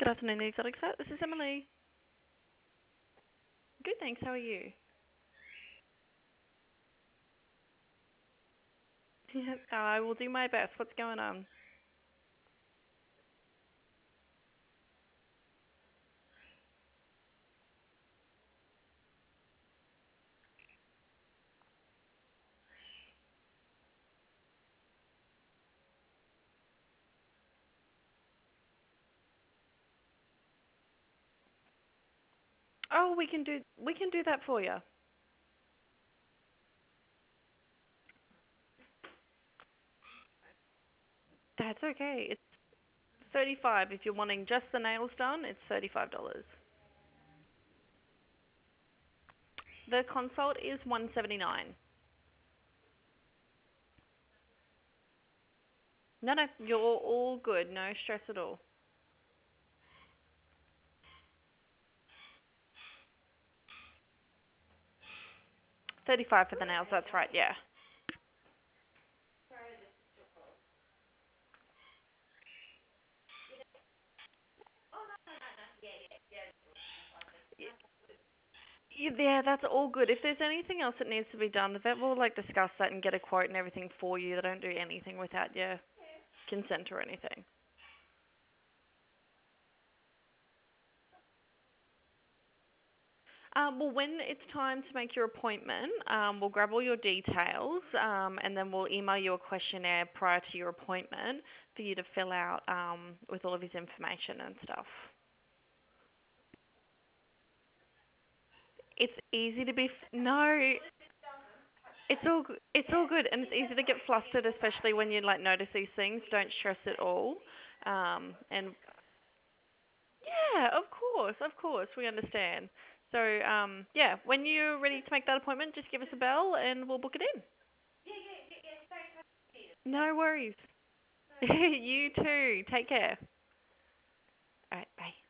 Good afternoon, the Exotic Set. This is Emily. Good, thanks. How are you? Yes, I will do my best. What's going on? Oh, we can do that for you. That's okay. It's 35 if you're wanting just the nails done. It's $35. The consult is 179. No, no, you're all good. No stress at all. 35 for the nails. That's right. Yeah. Yeah, that's all good. If there's anything else that needs to be done, the vet will discuss that and get a quote and everything for you. They don't do anything without your consent or anything. Well, when it's time to make your appointment, we'll grab all your details and then we'll email you a questionnaire prior to your appointment for you to fill out with all of his information and stuff. It's easy to be no, it's all good, and it's easy to get flustered, especially when you notice these things. Don't stress at all. And yeah, of course, we understand. So yeah, when you're ready to make that appointment, just give us a bell and we'll book it in. No worries. You too. Take care. All right, bye.